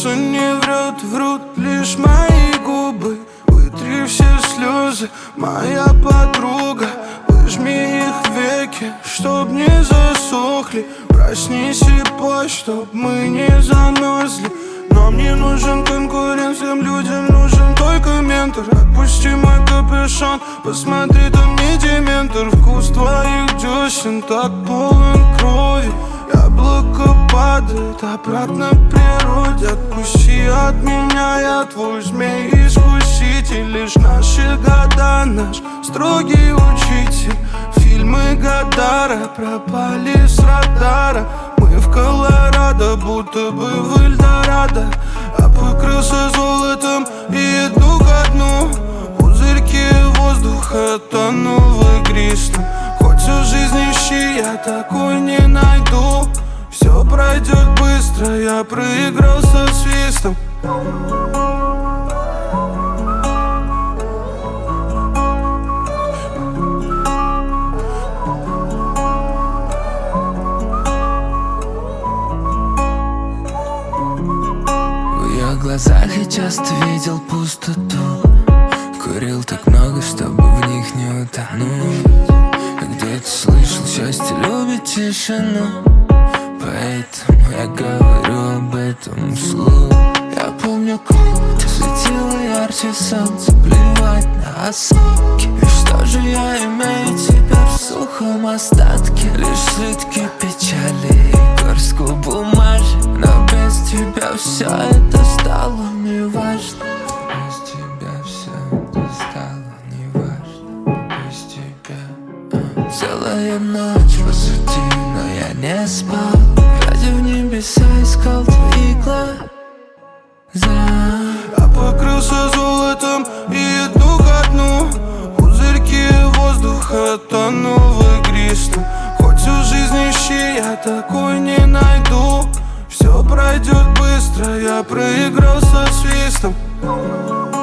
сердце не врет, врут лишь мои губы. Вытри все слезы, моя подруга. Выжми их веки, чтоб не засохли. Проснись и пой, чтоб мы не замерзли. Нам не нужен конкурент, всем людям нужен только ментор. Отпусти мой капюшон, посмотри, там не дементор. Вкус твоих десен так полон крови. Яблоко падает обратно к природе. Отпусти от меня, я твой змей-искуситель. Лишь наши года, наш строгий учитель. Фильмы Годара пропали с радара. Мы в Колорадо, будто бы в Эльдорадо. Я покрылся золотом и иду ко дну. Пузырьки воздуха тону в игристом. Хоть всю жизнь ищи, я такой не найду. Все пройдет быстро, я проиграл со свистом. В глазах я часто видел пустоту. Курил так много, чтобы в них не утонуть. Где-то слышал, счастье любит тишину. Поэтому я говорю об этом вслух. Я помню, как ты светила ярче солнца. Плевать на осадки. И что же я имею теперь в сухом остатке? Лишь слитки печали и горстку бумажек. Но без тебя все это стало неважно. Без тебя все это стало неважно. Без тебя целая ночь позади, но я не спал. Глядя в небеса, искал твои глаза. Я покрылся золотом и иду ко дну. Пузырьки воздуха тону в игристом. Хоть всю жизнь ищи, я такой не найду. Все пройдет быстро, я проиграл со свистом.